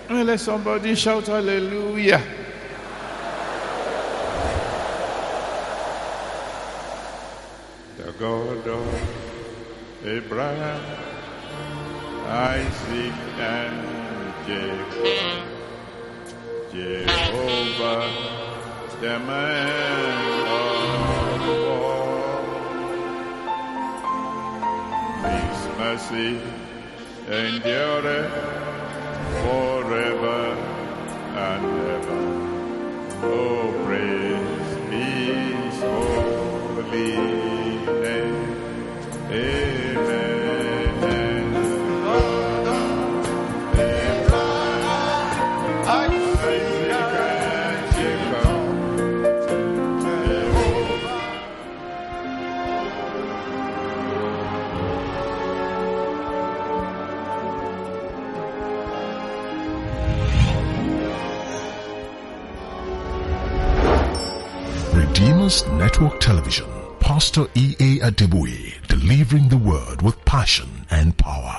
Let somebody shout hallelujah. The God of Abraham, Isaac, and Jacob, Jehovah, the man of war. His mercy endureth forever and ever. Oh, praise His holy name. Amen. Redeemers Network Television, Pastor E.A. Adeboye, delivering the word with passion and power.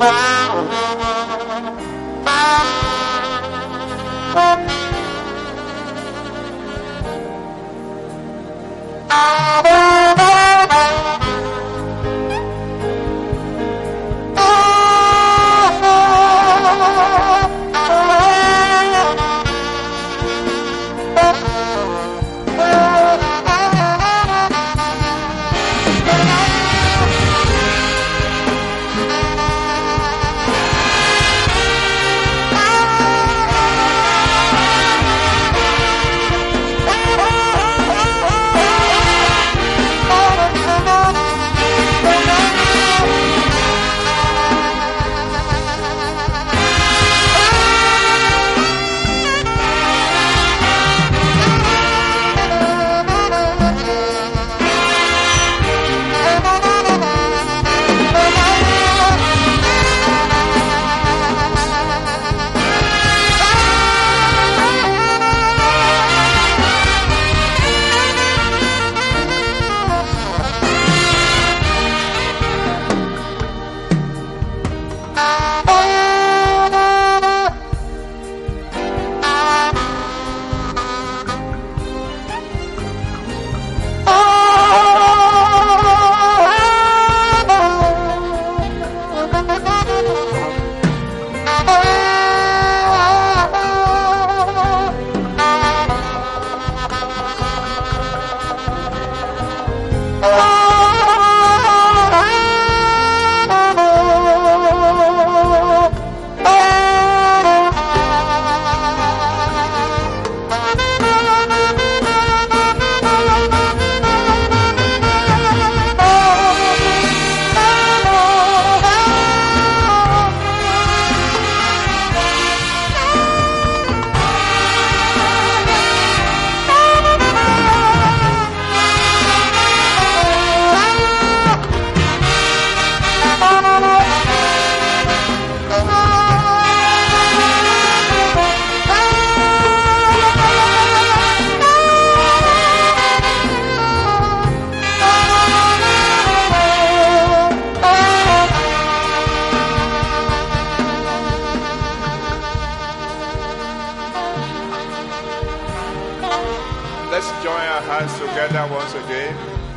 Let's join our hands together once again.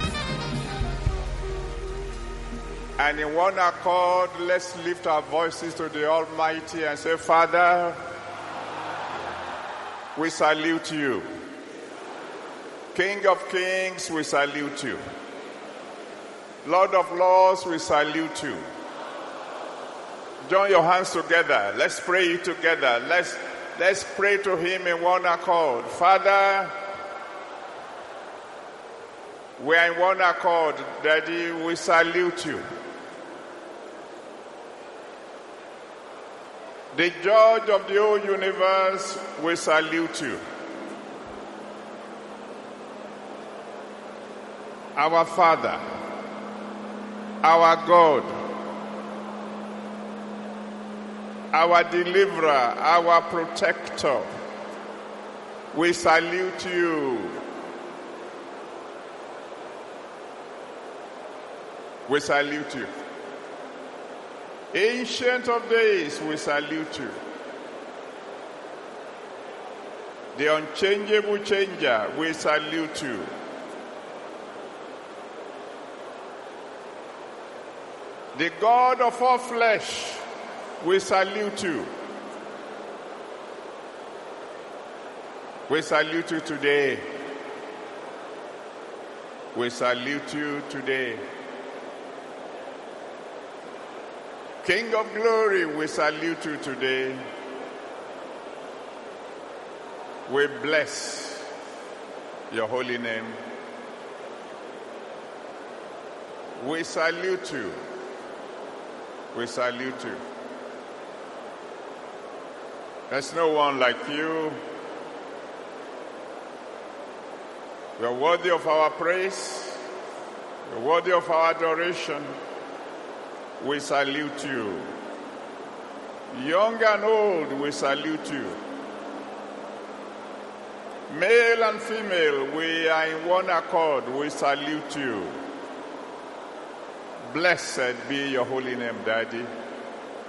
And in one accord, let's lift our voices to the Almighty and say, Father, we salute you. King of kings, we salute you. Lord of lords, we salute you. Join your hands together. Let's pray together. Let's pray to him in one accord. Father, we are in one accord. Daddy, we salute you. The judge of the whole universe, we salute you. Our Father, our God, our deliverer, our protector, we salute you. We salute you. Ancient of days, we salute you. The unchangeable changer, we salute you. The God of all flesh, we salute you. We salute you today. We salute you today. King of glory, we salute you today. We bless your holy name. We salute you. We salute you. There's no one like you. You're worthy of our praise. You're worthy of our adoration. We salute you. Young and old, we salute you. Male and female, we are in one accord. We salute you. Blessed be your holy name, Daddy.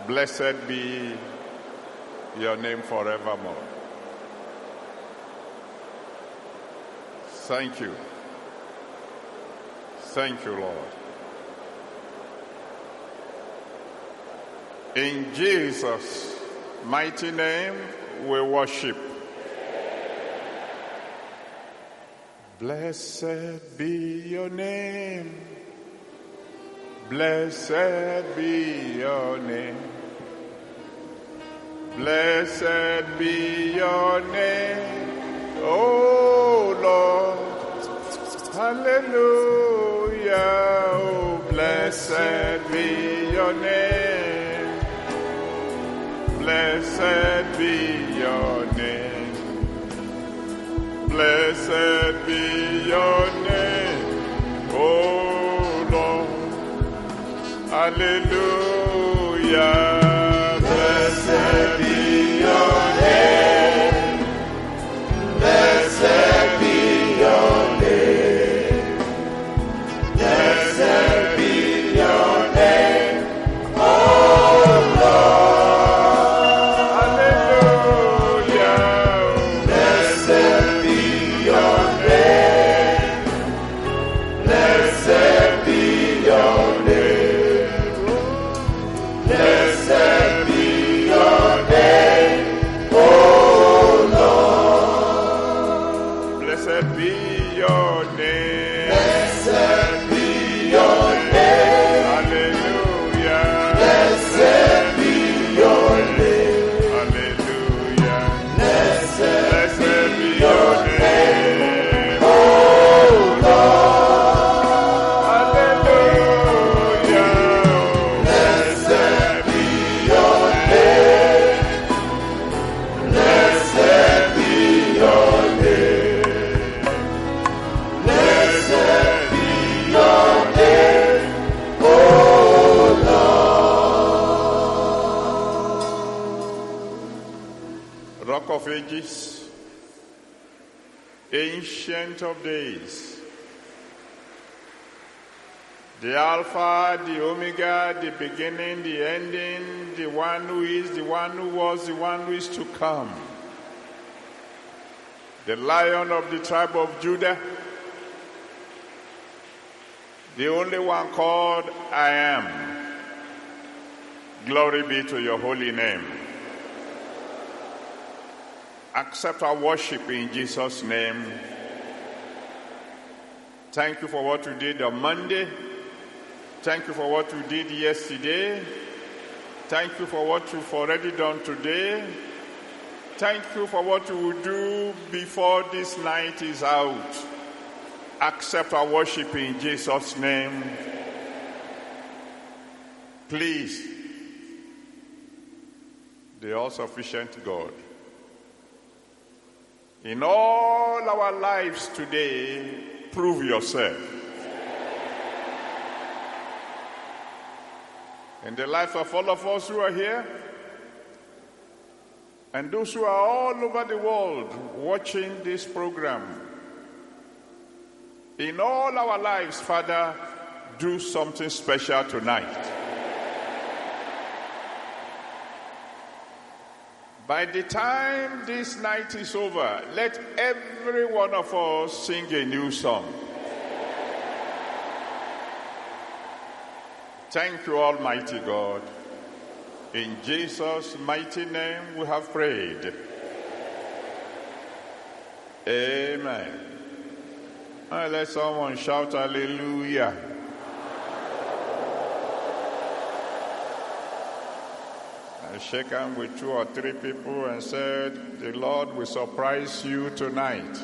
Blessed be your name forevermore. Thank you. Thank you, Lord. In Jesus' mighty name, we worship. Blessed be your name. Blessed be your name. Blessed be your name, oh Lord. Hallelujah. Oh, blessed be your name. Blessed be your name. Blessed be your name, oh Lord. Hallelujah. Blessed be your name. Blessed be your name. Blessed be your name, oh Lord. Hallelujah. Blessed be your name. Blessed be your name. Blessed be your name, oh Lord. Blessed be your name. Blessed be your name. Hallelujah. Blessed be your name. Hallelujah. Blessed be your name, oh Lord. Hallelujah. Blessed be your name. Blessed be your name. Blessed be your name, oh Lord. Rock of Ages, Ancient of Days, the Alpha, the Omega, the beginning, the ending, the one who is, the one who was, the one who is to come. The Lion of the tribe of Judah, the only one called I Am. Glory be to your holy name. Accept our worship in Jesus' name. Thank you for what you did on Monday. Thank you for what you did yesterday. Thank you for what you've already done today. Thank you for what you will do before this night is out. Accept our worship in Jesus' name. Please, the all-sufficient God, in all our lives today, prove yourself. In the lives of all of us who are here, and those who are all over the world watching this program, in all our lives, Father, do something special tonight. By the time this night is over, let every one of us sing a new song. Thank you, Almighty God. In Jesus' mighty name we have prayed. Amen. And let someone shout hallelujah. I shake hands with 2 or 3 people and said, the Lord will surprise you tonight.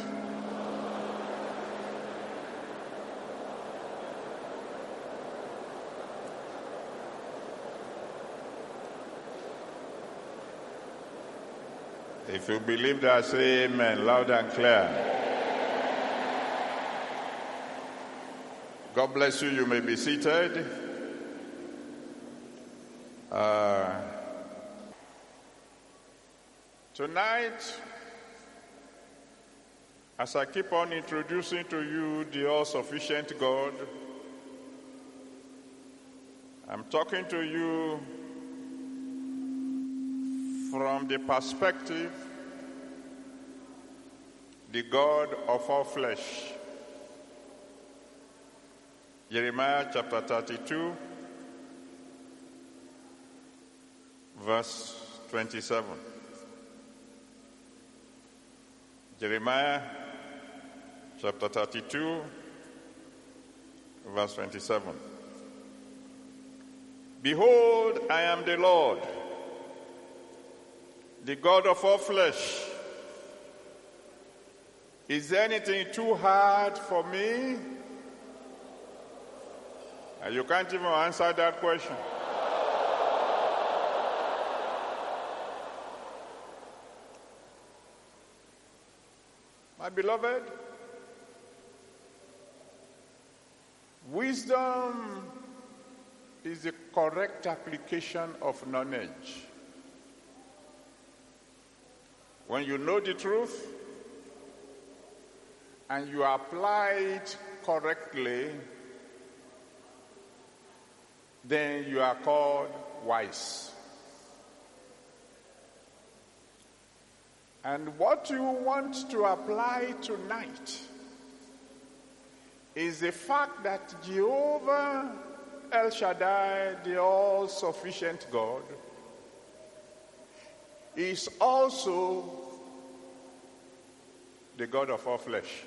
If you believe that, say amen, loud and clear. God bless you. You may be seated. Tonight, as I keep on introducing to you the all-sufficient God, I'm talking to you from the perspective, the God of all flesh. Jeremiah chapter 32, verse 27. Jeremiah chapter 32, verse 27. Behold, I am the Lord, the God of all flesh. Is there anything too hard for me? You can't even answer that question. My beloved, wisdom is the correct application of knowledge. When you know the truth and you apply it correctly, then you are called wise. And what you want to apply tonight is the fact that Jehovah El Shaddai, the all-sufficient God, is also the God of all flesh.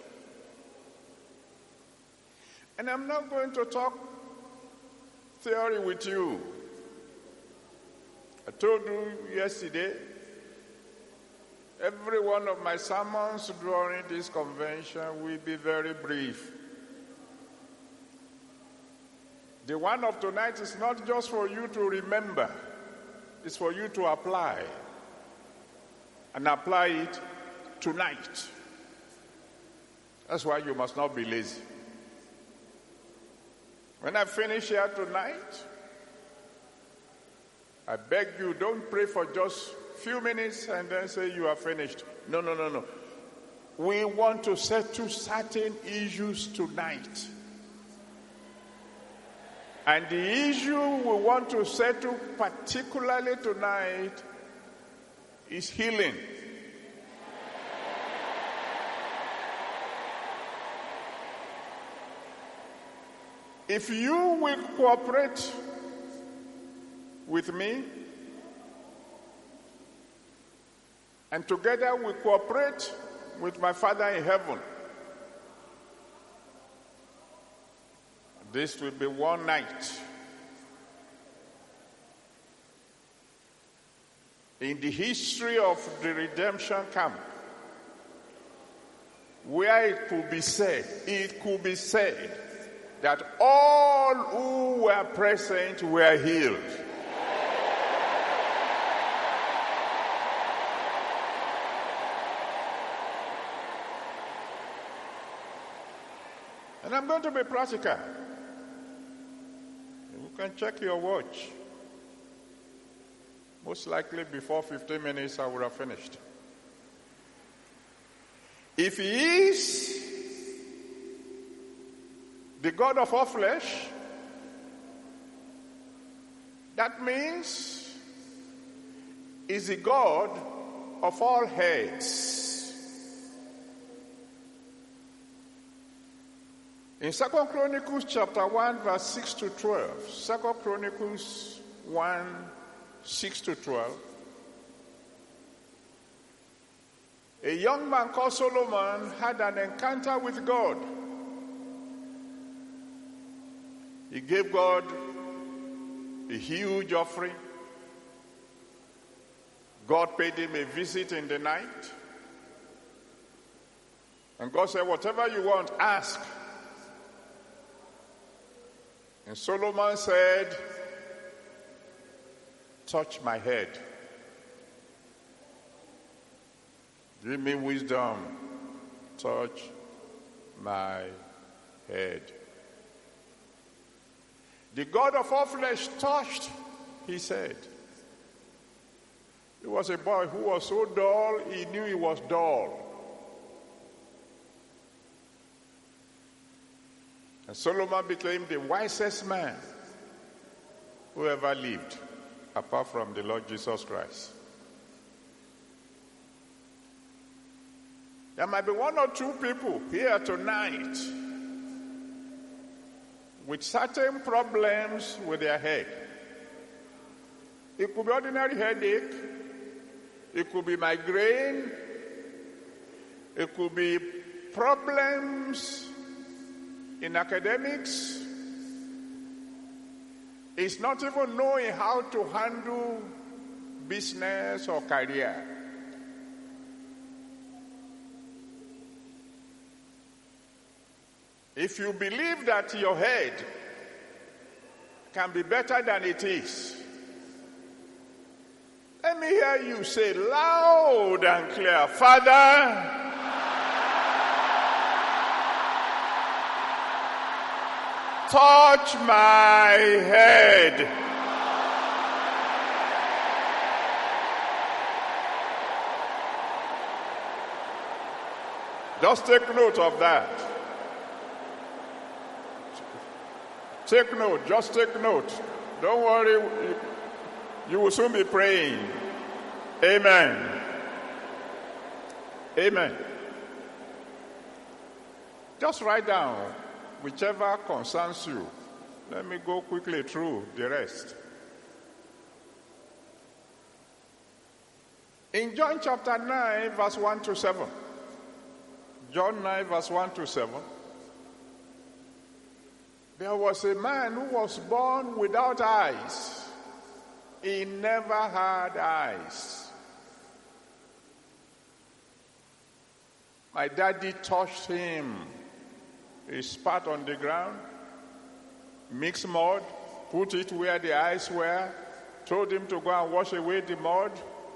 And I'm not going to talk theory with you. I told you yesterday, every one of my sermons during this convention will be very brief. The one of tonight is not just for you to remember, it's for you to apply. And apply it tonight. That's why you must not be lazy. When I finish here tonight, I beg you, don't pray for just a few minutes and then say you are finished. No. We want to settle certain issues tonight. And the issue we want to settle particularly tonight is healing. If you will cooperate with me, and together we cooperate with my Father in heaven, this will be one night in the history of the redemption camp where it could be said that all who were present were healed. And I'm going to be practical. You can check your watch. Most likely before 15 minutes I would have finished. If he is the God of all flesh, that means he's the God of all heads. In 2 Chronicles chapter 1 verse 6 to 12, 2 Chronicles 1, 6 to 12, a young man called Solomon had an encounter with God. He gave God a huge offering. God paid him a visit in the night. And God said, whatever you want, ask. And Solomon said, touch my head. Give me wisdom. Touch my head. The God of all flesh touched his head. He was a boy who was so dull, he knew he was dull. And Solomon became the wisest man who ever lived, apart from the Lord Jesus Christ. There might be one or two people here tonight with certain problems with their head. It could be ordinary headache. It could be migraine. It could be problems in academics. It's not even knowing how to handle business or career. If you believe that your head can be better than it is, let me hear you say loud and clear, Father, touch my head. Just take note of that. Take note, just take note. Don't worry, you will soon be praying. Amen. Amen. Just write down whichever concerns you. Let me go quickly through the rest. In John chapter 9, verse 1 to 7. John 9, verse 1 to 7. There was a man who was born without eyes. He never had eyes. My daddy touched him. He spat on the ground, mixed mud, put it where the eyes were, told him to go and wash away the mud.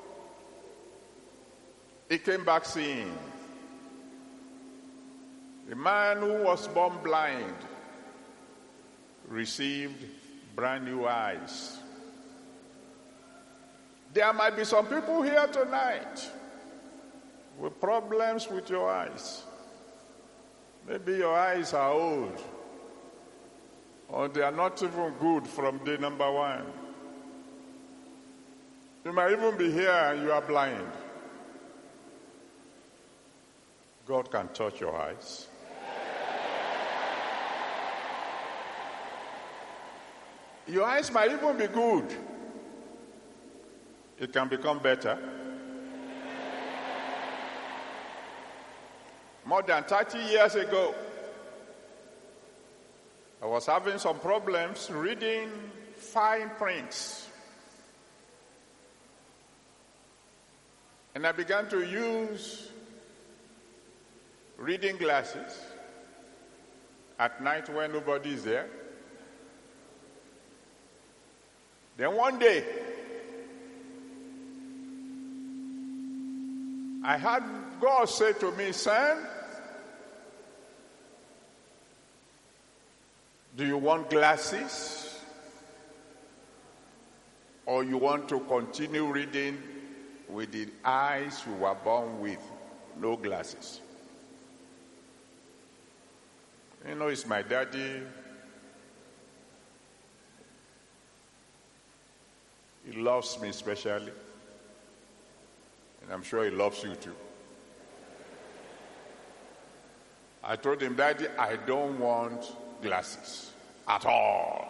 He came back seeing. The man who was born blind received brand new eyes. There might be some people here tonight with problems with your eyes. Maybe your eyes are old, or they are not even good from day number one. You might even be here and you are blind. God can touch your eyes. Your eyes might even be good. It can become better. More than 30 years ago, I was having some problems reading fine prints. And I began to use reading glasses at night when nobody is there. Then one day, I had God say to me, son, do you want glasses? Or you want to continue reading with the eyes you were born with, no glasses? You know, it's my daddy. He loves me especially. And I'm sure he loves you too. I told him, Daddy, I don't want glasses at all.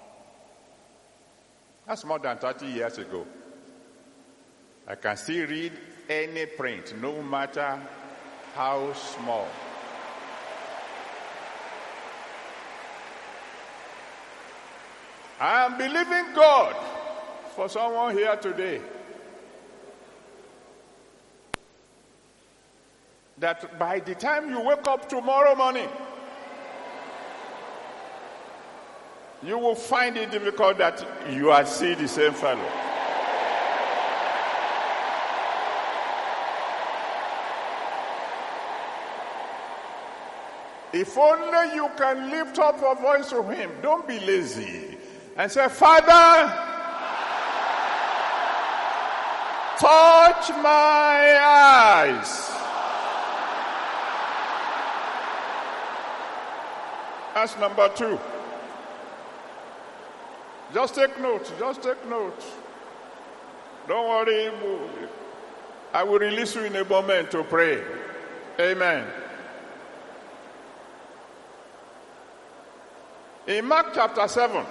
That's more than 30 years ago. I can still read any print, no matter how small. I am believing God for someone here today that by the time you wake up tomorrow morning, you will find it difficult that you are still the same fellow. If only you can lift up your voice to him, don't be lazy, and say, Father, touch my eyes. That's number 2. Just take note, just take note. Don't worry, I will release you in a moment to pray. Amen. In Mark chapter 7,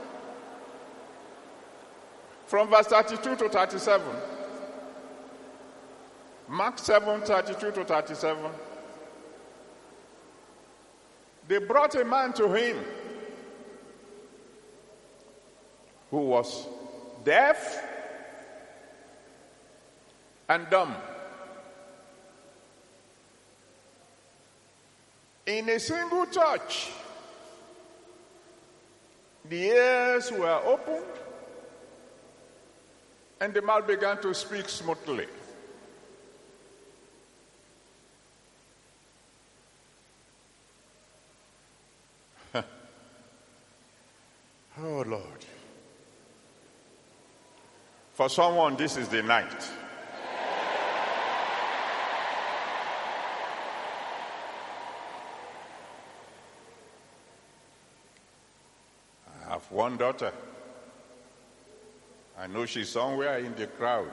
from verse 32 to 37, Mark 7, 32 to 37, they brought a man to him who was deaf and dumb. In a single touch, the ears were opened and the mouth began to speak smoothly. Oh Lord. For someone, this is the night. I have one daughter. I know she's somewhere in the crowd.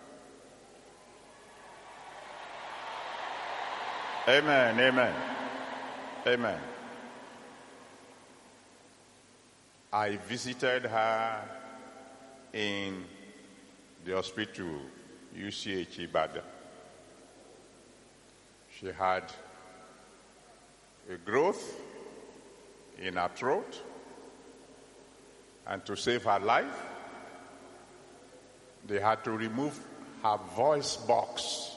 Amen, amen, amen. I visited her in the hospital, UCH Ibadan. She had a growth in her throat, and to save her life, they had to remove her voice box.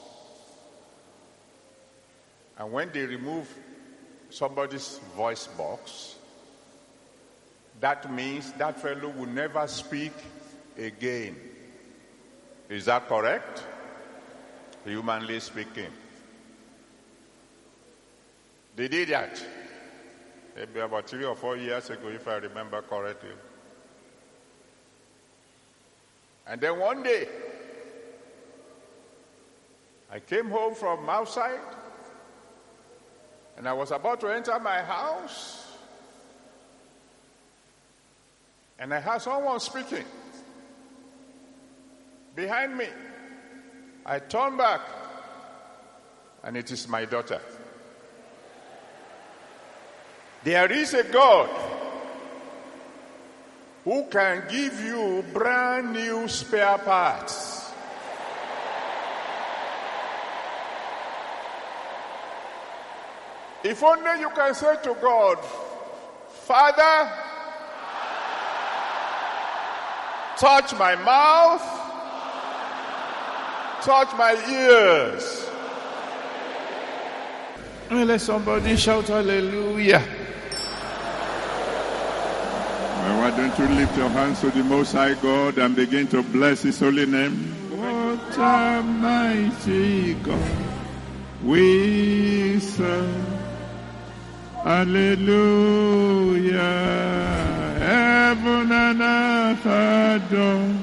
And when they remove somebody's voice box, that means that fellow will never speak again. Is that correct? Humanly speaking. They did that maybe about 3 or 4 years ago, if I remember correctly. And then one day, I came home from outside, and I was about to enter my house, and I heard someone speaking behind me. I turned back, and it is my daughter. There is a God who can give you brand new spare parts. If only you can say to God, Father, touch my mouth, touch my ears. And let somebody shout hallelujah. Well, why don't you lift your hands to the Most High God and begin to bless His holy name? What a mighty God we serve. Hallelujah. Heaven and earth adore.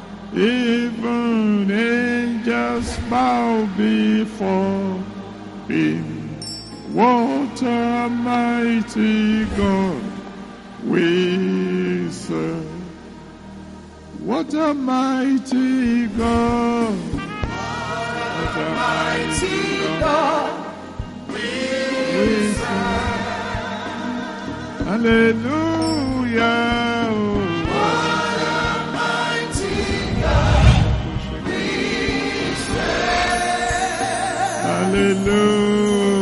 Even angels bow before Him. What a mighty God we serve. What a mighty God. What a mighty God we serve. Hallelujah. What a mighty God we serve. Hallelujah.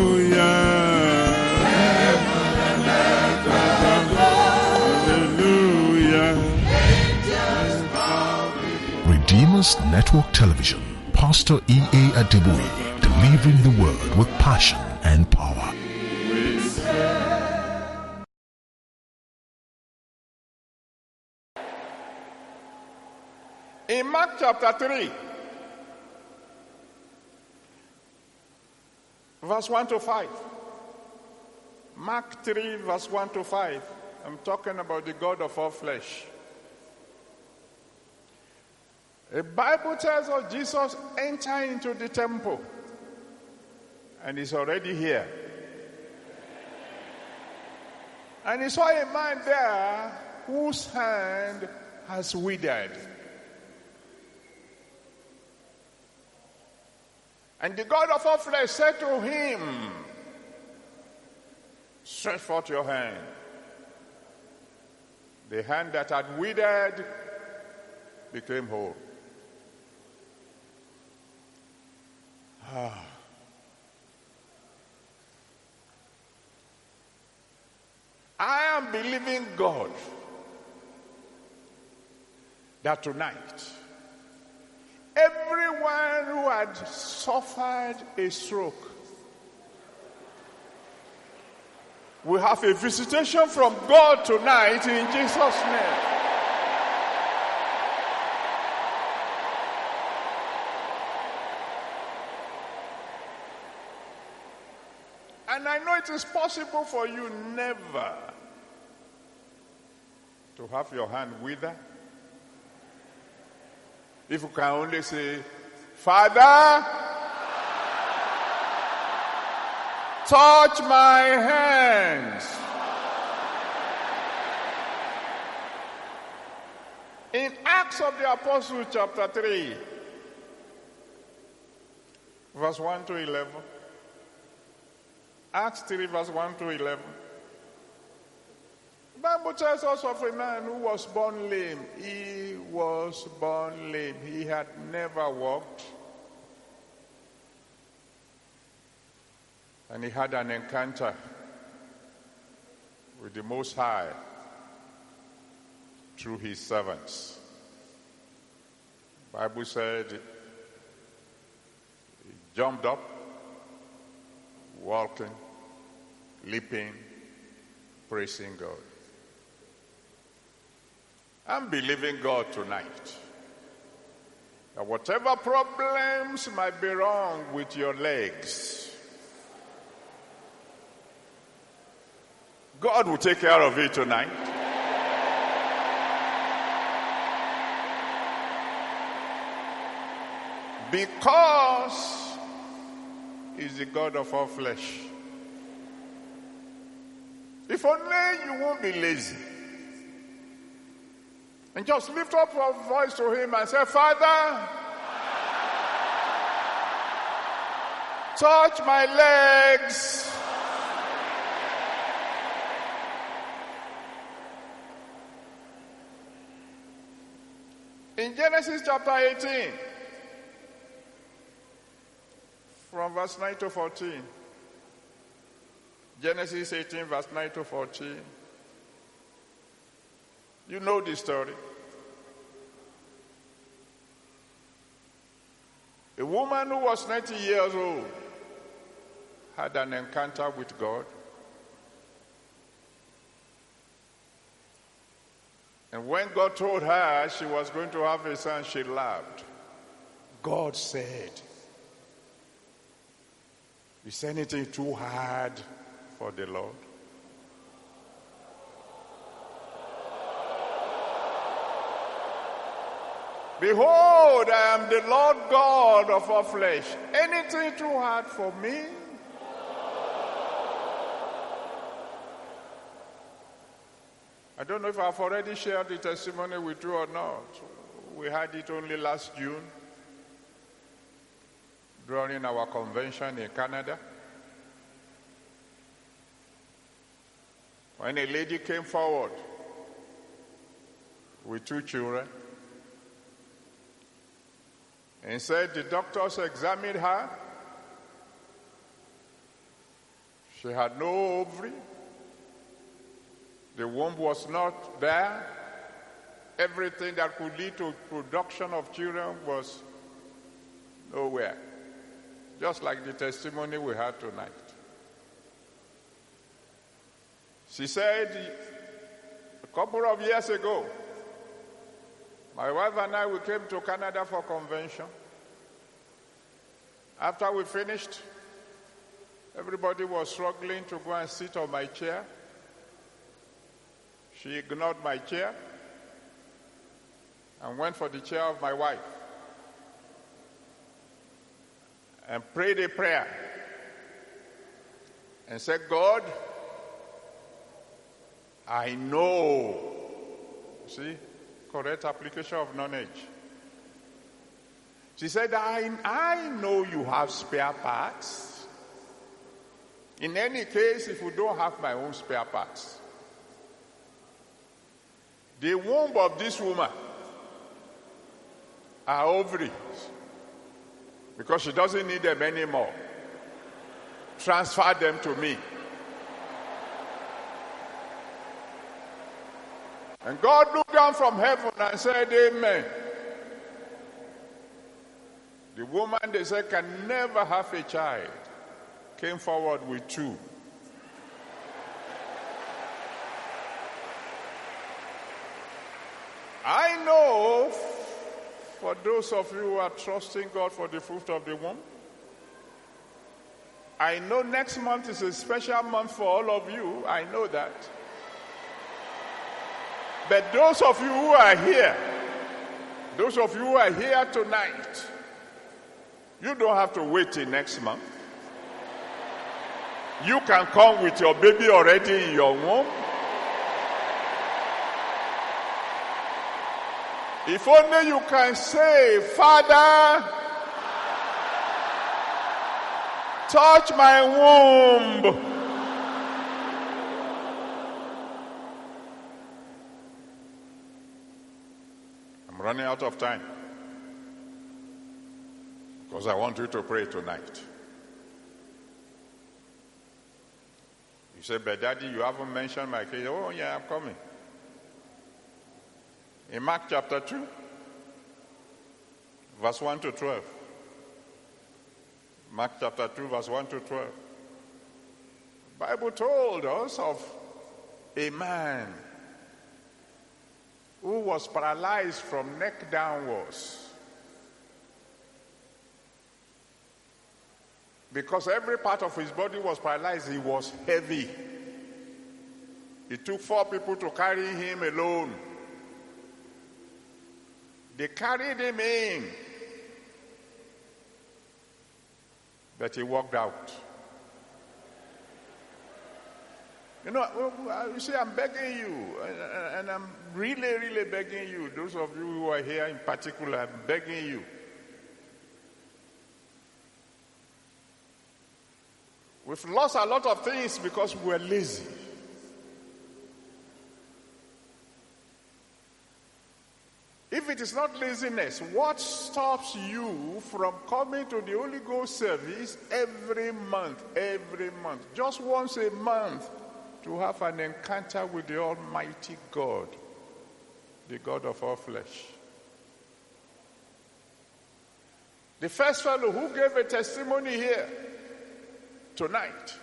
Redeemer's Network Television, Pastor E.A. Adeboye, delivering the word with passion and power. In Mark chapter 3, verse 1 to 5. Mark 3, verse 1 to 5. I'm talking about the God of all flesh. The Bible tells us Jesus entered into the temple, and he's already here. And he saw a man there whose hand has withered. And the God of all flesh said to him, stretch forth your hand. The hand that had withered became whole. I am believing God that tonight, everyone who had suffered a stroke will have a visitation from God tonight in Jesus' name. And I know it is possible for you never to have your hand wither. If you can only say, Father, touch my hands. In Acts of the Apostles chapter 3, verse 1 to 11. Acts 3 verse 1 to 11. The Bible tells us of a man who was born lame. He was born lame. He had never walked. And he had an encounter with the Most High through his servants. The Bible said he jumped up, walking, leaping, praising God. I'm believing God tonight that whatever problems might be wrong with your legs, God will take care of it tonight. Because He's the God of all flesh. If only you won't be lazy. And just lift up your voice to Him and say, Father, touch my legs. In Genesis chapter 18, from verse 9 to 14. Genesis 18, verse 9 to 14. You know the story. A woman who was 90 years old had an encounter with God. And when God told her she was going to have a son, she laughed. God said, is anything too hard for the Lord? Behold, I am the Lord God of all flesh. Anything too hard for me? I don't know if I've already shared the testimony with you or not. We had it only last June during our convention in Canada. When a lady came forward with 2 children and said the doctors examined her. She had no ovary. The womb was not there. Everything that could lead to production of children was nowhere. Just like the testimony we had tonight. She said, a couple of years ago, my wife and I, we came to Canada for convention. After we finished, everybody was struggling to go and sit on my chair. She ignored my chair and went for the chair of my wife and prayed a prayer and said, God, I know. See, correct application of knowledge. She said, I know you have spare parts. In any case, if you don't have my own spare parts, the womb of this woman, her ovaries, because she doesn't need them anymore, transfer them to me. And God looked down from heaven and said, amen. The woman, they said, can never have a child, came forward with 2. I know, for those of you who are trusting God for the fruit of the womb, I know next month is a special month for all of you. I know that. But those of you who are here tonight, you don't have to wait till next month. You can come with your baby already in your womb. If only you can say, Father, touch my womb. I'm running out of time because I want you to pray tonight. You say, but Daddy, you haven't mentioned my case. Oh, yeah, I'm coming. In Mark chapter 2, verse 1 to 12. Mark chapter 2, verse 1 to 12. The Bible told us of a man who was paralyzed from neck downwards. Because every part of his body was paralyzed, he was heavy. It took 4 people to carry him alone. They carried him in, but he walked out. You know, you see, I'm begging you, and I'm really, really begging you, those of you who are here in particular, I'm begging you. We've lost a lot of things because we're lazy. If it is not laziness, what stops you from coming to the Holy Ghost service every month? Just once a month to have an encounter with the Almighty God, the God of all flesh. The first fellow who gave a testimony here tonight,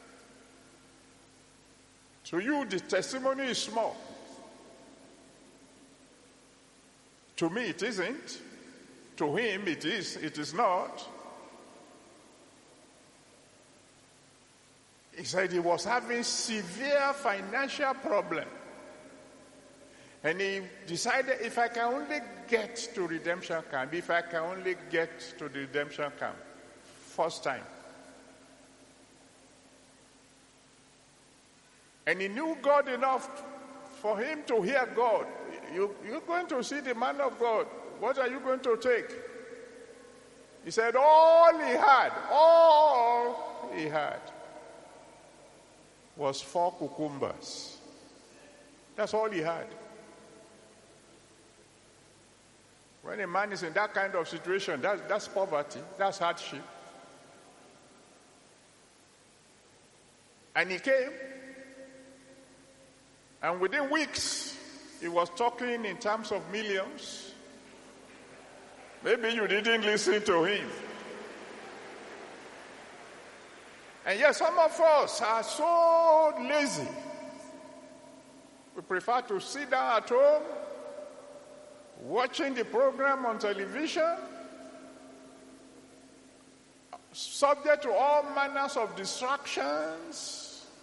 to you the testimony is small. To me, it isn't. To him, it is. It is not. He said he was having severe financial problem. And he decided, if I can only get to redemption camp, first time. And he knew God enough for him to hear God. You're going to see the man of God. What are you going to take? He said all he had was 4 cucumbers. That's all he had. When a man is in that kind of situation, that's poverty, that's hardship. And he came, and within weeks, he was talking in terms of millions. Maybe you didn't listen to him. And yes, some of us are so lazy. We prefer to sit down at home, watching the program on television, subject to all manners of distractions.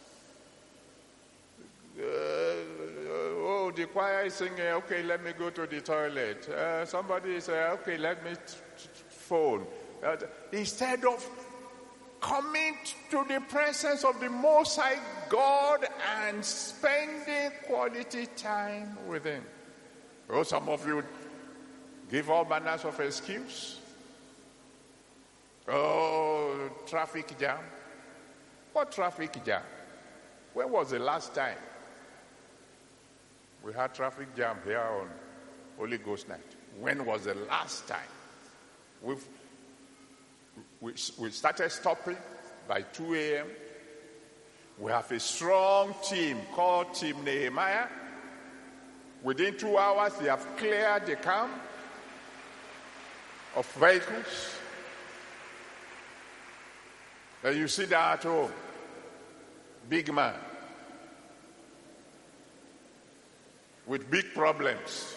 The choir is singing, okay, let me go to the toilet. Somebody say, okay, let me phone. Instead of coming to the presence of the Most High God and spending quality time with Him. Oh, some of you give all manners of excuse. Oh, traffic jam. What traffic jam? When was the last time we had traffic jam here on Holy Ghost night? When was the last time? We started stopping by 2 a.m. We have a strong team called Team Nehemiah. Within 2 hours, they have cleared the camp of vehicles. And you see that at home. Big man. With big problems.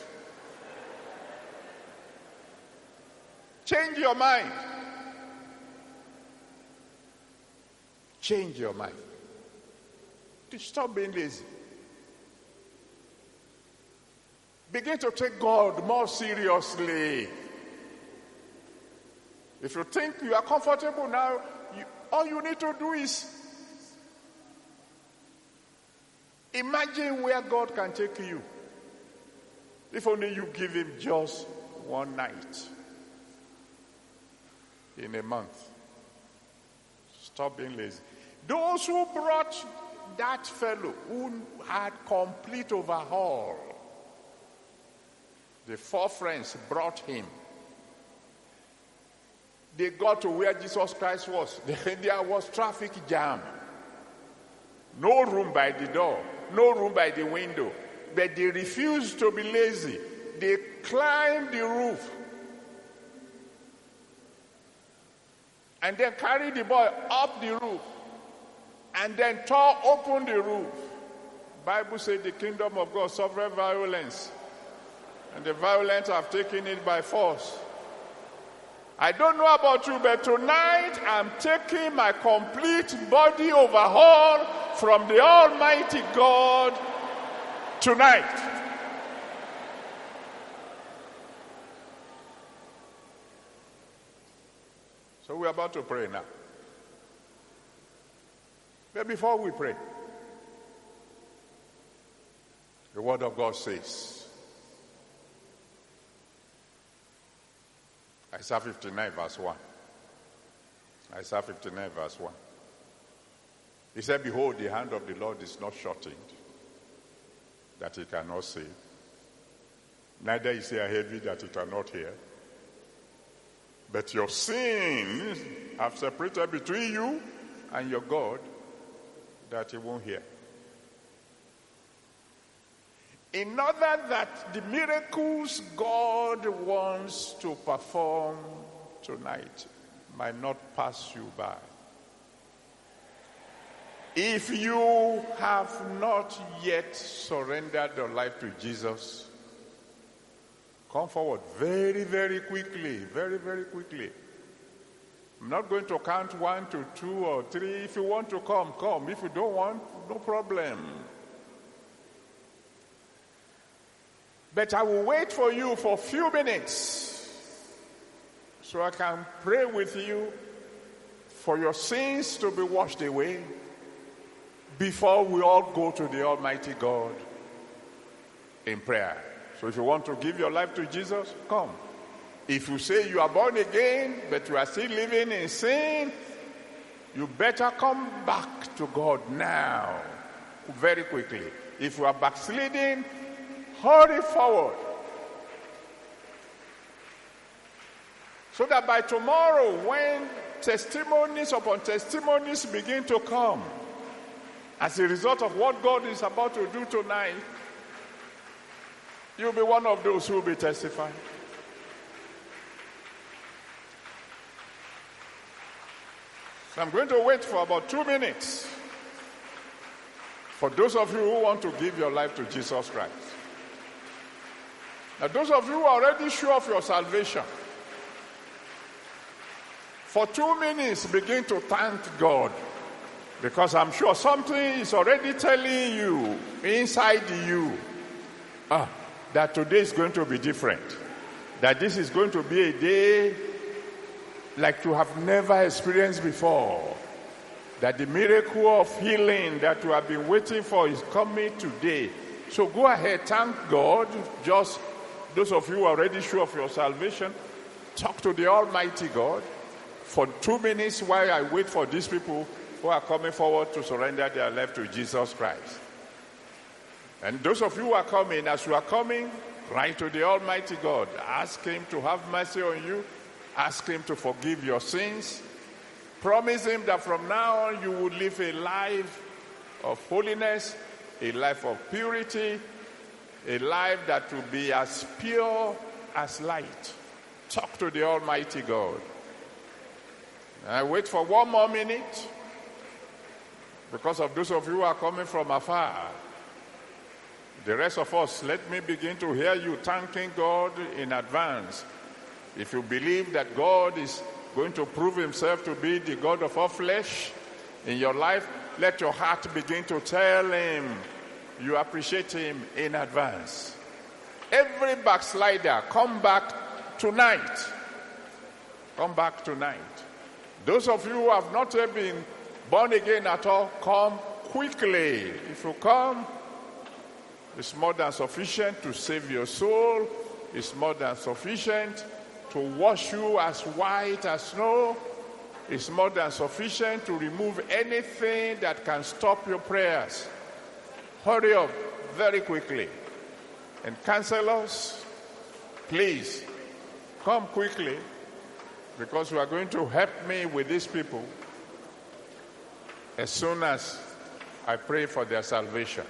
Change your mind. Change your mind. Stop being lazy. Begin to take God more seriously. If you think you are comfortable now, all you need to do is imagine where God can take you. If only you give him just one night in a month. Stop being lazy. Those who brought that fellow who had complete overhaul, the 4 friends brought him. They got to where Jesus Christ was. There was traffic jam. No room by the door. No room by the window. But they refused to be lazy. They climbed the roof. And then carried the boy up the roof. And then tore open the roof. Bible says the kingdom of God suffereth violence. And the violent have taken it by force. I don't know about you, but tonight I'm taking my complete body overhaul from the Almighty God tonight. So we're about to pray now. But before we pray, the word of God says, Isaiah 59 verse 1. Isaiah 59 verse 1. He said, behold, the hand of the Lord is not shortened, that he cannot save. Neither is he heavy that he cannot hear. But your sins have separated between you and your God, that he won't hear. In order that the miracles God wants to perform tonight might not pass you by. If you have not yet surrendered your life to Jesus, come forward very, very quickly. Very, very quickly. I'm not going to count 1 to 2 or 3. If you want to come, come. If you don't want, no problem. But I will wait for you for a few minutes so I can pray with you for your sins to be washed away before we all go to the Almighty God in prayer. So if you want to give your life to Jesus, come. If you say you are born again, but you are still living in sin, you better come back to God now, very quickly. If you are backsliding, hurry forward. So that by tomorrow, when testimonies upon testimonies begin to come, as a result of what God is about to do tonight, you'll be one of those who will be testifying. So I'm going to wait for about 2 minutes for those of you who want to give your life to Jesus Christ. Now, those of you who are already sure of your salvation, for 2 minutes begin to thank God, because I'm sure something is already telling you inside you that today is going to be different, that this is going to be a day like you have never experienced before, that the miracle of healing that you have been waiting for is coming today. So go ahead, thank God. Just those of you who are already sure of your salvation, talk to the Almighty God. for 2 minutes while I wait for these people who are coming forward to surrender their life to Jesus Christ. And those of you who are coming, as you are coming, write to the Almighty God. Ask him to have mercy on you. Ask him to forgive your sins. Promise him that from now on you will live a life of holiness, a life of purity, a life that will be as pure as light. Talk to the Almighty God. I wait for 1 more minute because of those of you who are coming from afar. The rest of us, let me begin to hear you thanking God in advance. If you believe that God is going to prove himself to be the God of all flesh in your life, let your heart begin to tell him you appreciate him in advance. Every backslider, come back tonight. Come back tonight. Those of you who have not yet been born again at all, come quickly. If you come, it's more than sufficient to save your soul. It's more than sufficient to wash you as white as snow. It's more than sufficient to remove anything that can stop your prayers. Hurry up very quickly. And counselors, please come quickly, because you are going to help me with these people as soon as I pray for their salvation.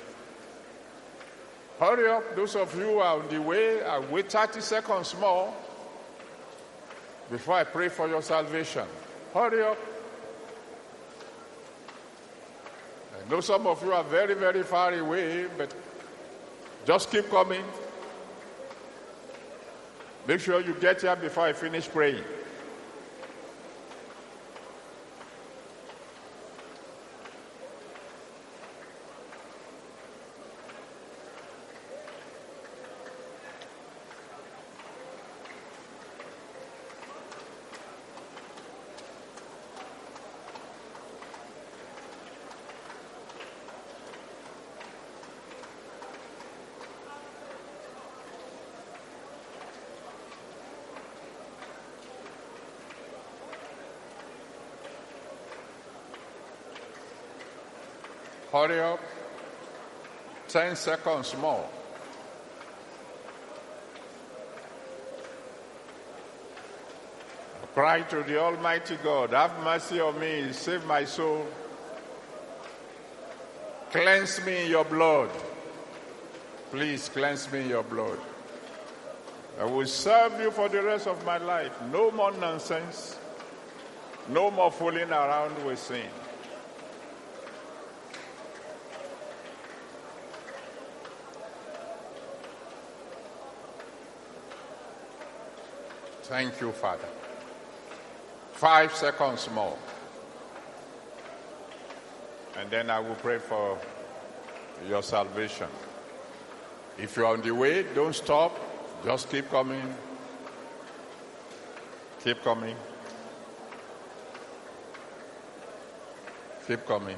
Hurry up, those of you who are on the way. I'll wait 30 seconds more before I pray for your salvation. Hurry up. I know some of you are very, very far away, but just keep coming. Make sure you get here before I finish praying. Hurry up. 10 seconds more. Cry to the Almighty God, have mercy on me, save my soul. Cleanse me in your blood. Please cleanse me in your blood. I will serve you for the rest of my life. No more nonsense. No more fooling around with sin. Thank you, Father. 5 seconds more. And then I will pray for your salvation. If you're on the way, don't stop. Just keep coming. Keep coming. Keep coming.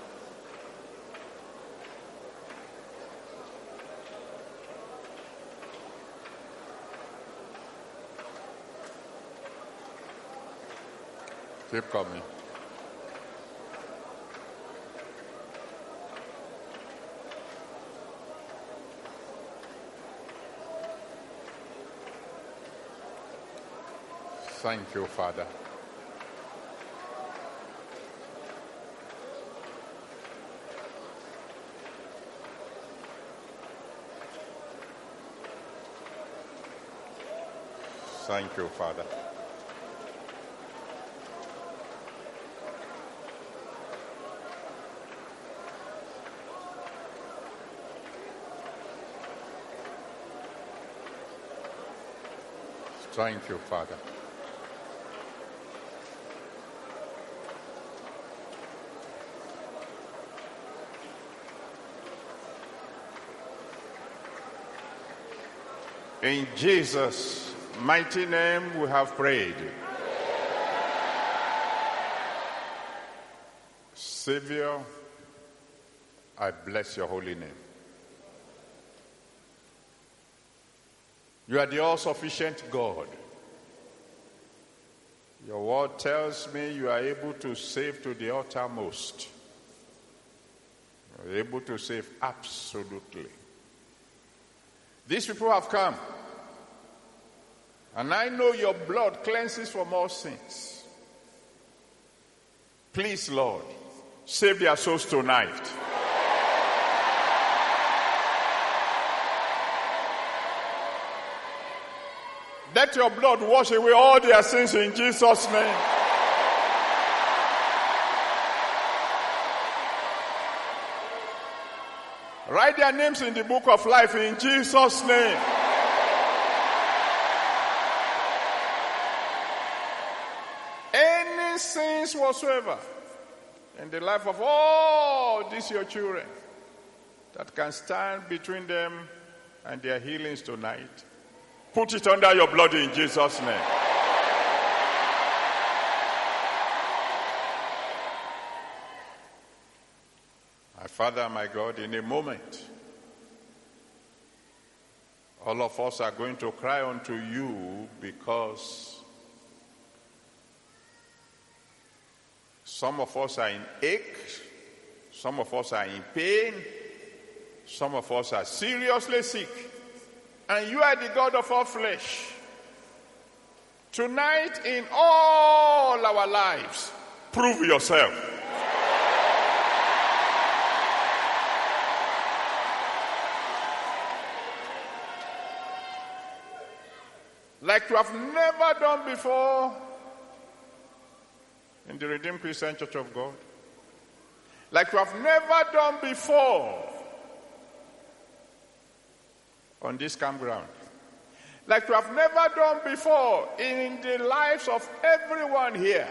Keep coming. Thank you, Father. Thank you, Father. Thank you, Father. In Jesus' mighty name we have prayed. Savior, I bless your holy name. You are the all-sufficient God. Your word tells me you are able to save to the uttermost. You are able to save absolutely. These people have come. And I know your blood cleanses from all sins. Please, Lord, save their souls tonight. Let your blood wash away all their sins in Jesus' name. Write their names in the book of life in Jesus' name. Any sins whatsoever in the life of all these your children that can stand between them and their healings tonight, put it under your blood in Jesus' name. My Father, my God, in a moment, all of us are going to cry unto you because some of us are in ache, some of us are in pain, some of us are seriously sick. And you are the God of all flesh. Tonight, in all our lives, prove yourself. Like you have never done before in the Redeemed Christian Church of God. Like you have never done before on this campground. Like you have never done before in the lives of everyone here.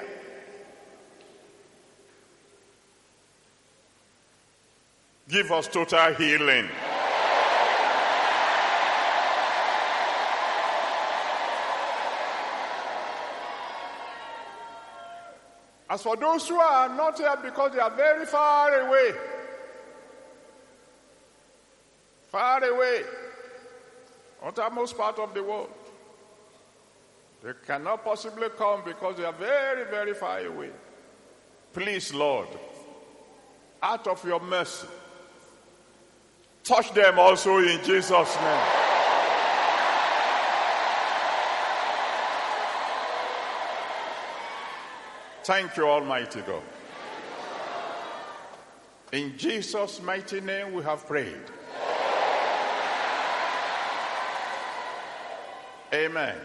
Give us total healing. As for those who are not here because they are very far away, uttermost part of the world, they cannot possibly come because they are very, very far away. Please, Lord, out of your mercy, touch them also in Jesus' name. Thank you, Almighty God. In Jesus' mighty name we have prayed. Amen.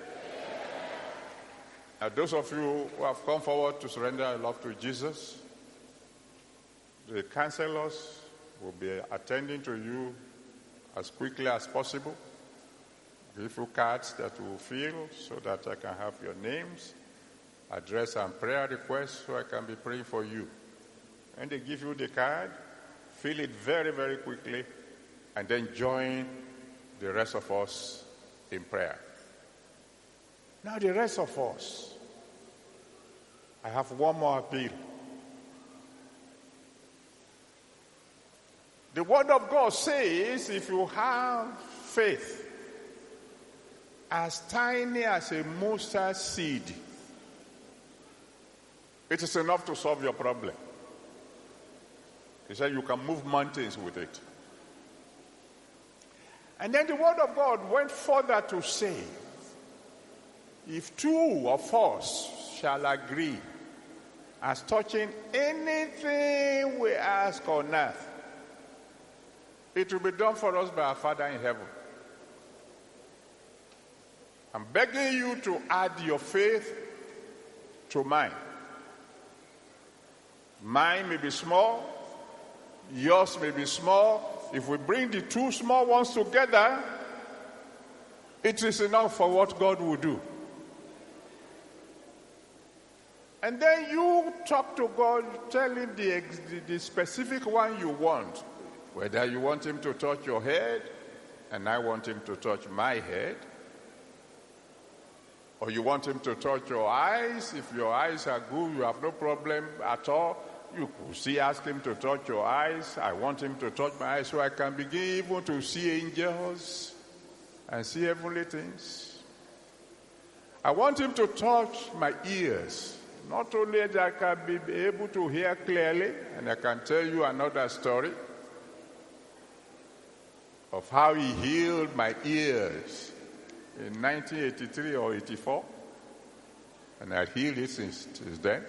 Now, those of you who have come forward to surrender your love to Jesus, the counselors will be attending to you as quickly as possible. Give you cards that you will fill so that I can have your names, address, and prayer requests so I can be praying for you. And they give you the card, fill it very, very quickly, and then join the rest of us in prayer. Now the rest of us, I have one more appeal. The word of God says if you have faith as tiny as a mustard seed, it is enough to solve your problem. He said you can move mountains with it. And then the word of God went further to say, if two of us shall agree as touching anything we ask on earth, it will be done for us by our Father in heaven. I'm begging you to add your faith to mine. Mine may be small, yours may be small. If we bring the two small ones together, it is enough for what God will do. And then you talk to God, tell him the specific one you want. Whether you want him to touch your head, and I want him to touch my head. Or you want him to touch your eyes. If your eyes are good, you have no problem at all. You could see, ask him to touch your eyes. I want him to touch my eyes so I can begin even to see angels and see heavenly things. I want him to touch my ears. Not only that I can be able to hear clearly, and I can tell you another story of how he healed my ears in 1983 or 84. And I healed it since then.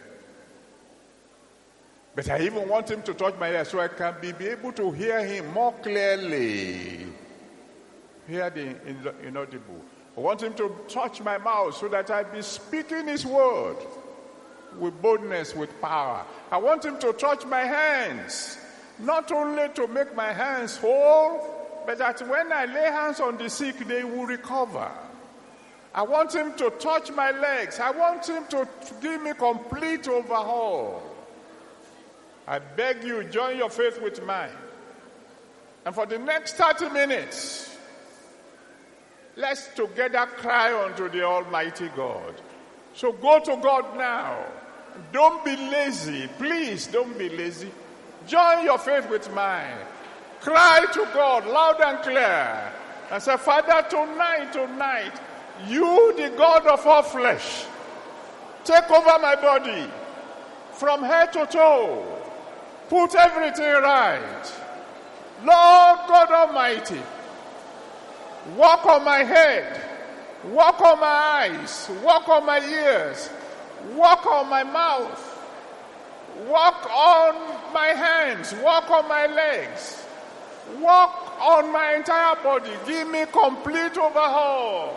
But I even want him to touch my ears so I can be able to hear him more clearly. Hear the inaudible. I want him to touch my mouth so that I be speaking his word with boldness, with power. I want him to touch my hands, not only to make my hands whole, but that when I lay hands on the sick, they will recover. I want him to touch my legs. I want him to give me complete overhaul. I beg you, join your faith with mine. And for the next 30 minutes, let's together cry unto the Almighty God. So go to God now. Don't be lazy. Please don't be lazy. Join your faith with mine. Cry to God loud and clear. And say, Father, tonight, you, the God of all flesh, take over my body from head to toe. Put everything right. Lord God Almighty, walk on my head, walk on my eyes, walk on my ears, walk on my mouth, walk on my hands, walk on my legs, walk on my entire body. Give me complete overhaul.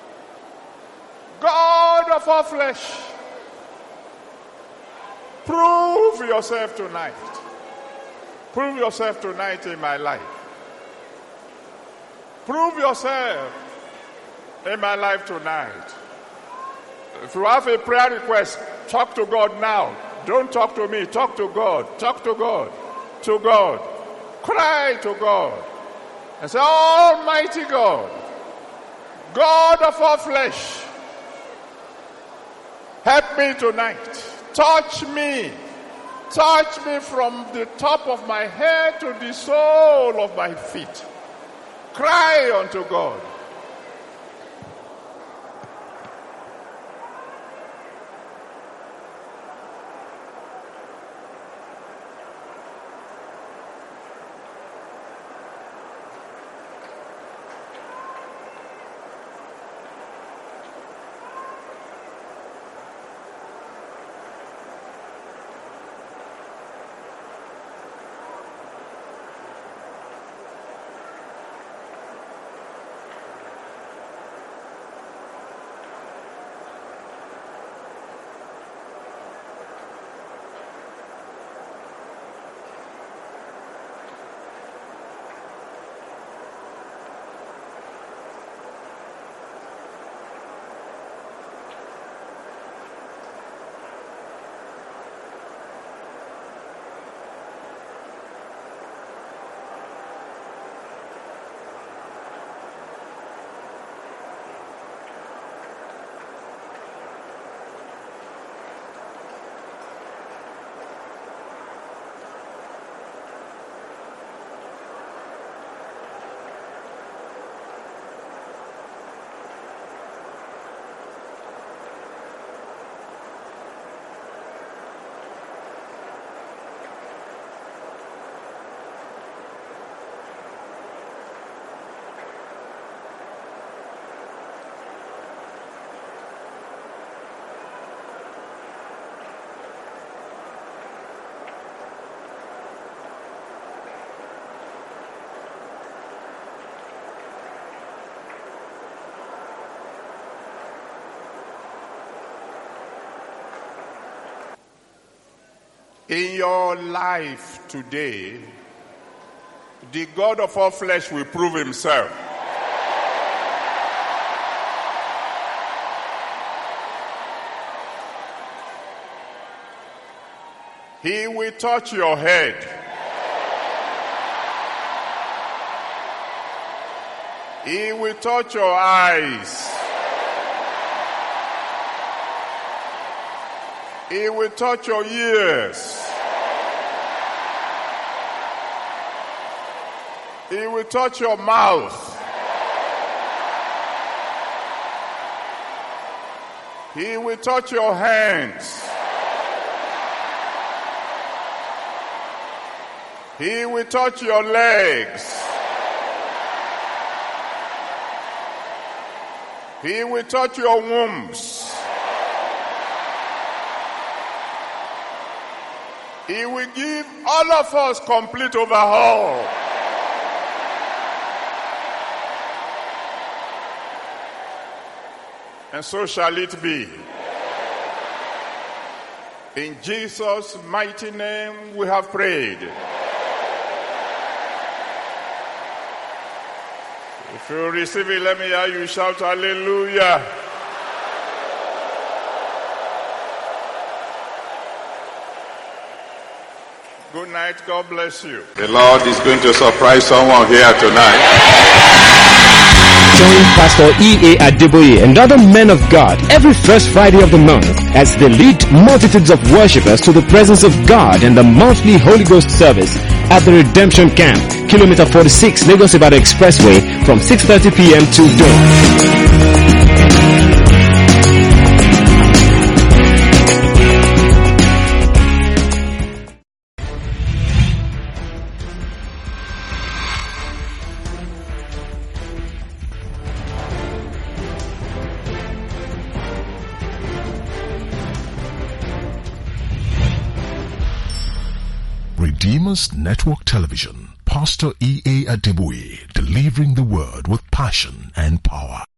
God of all flesh, prove yourself tonight. Prove yourself tonight in my life. Prove yourself in my life tonight. If you have a prayer request, talk to God now. Don't talk to me. Talk to God. Talk to God. To God. Cry to God. And say, Almighty God, God of all flesh, help me tonight. Touch me. Touch me from the top of my head to the sole of my feet. Cry unto God. In your life today, the God of all flesh will prove himself. He will touch your head. He will touch your eyes. He will touch your ears. He will touch your mouth. He will touch your hands. He will touch your legs. He will touch your wombs. He will give all of us complete overhaul. And so shall it be. In Jesus' mighty name we have prayed. If you receive it, let me hear you shout hallelujah. Good night. God bless you. The Lord is going to surprise someone here tonight. Join Pastor E.A. Adeboye and other men of God every first Friday of the month as they lead multitudes of worshippers to the presence of God in the monthly Holy Ghost service at the Redemption Camp, Kilometer 46, Lagos Ibadan Expressway from 6:30 p.m. till dawn. Redeemers Network Television, Pastor E.A. Adeboye, delivering the word with passion and power.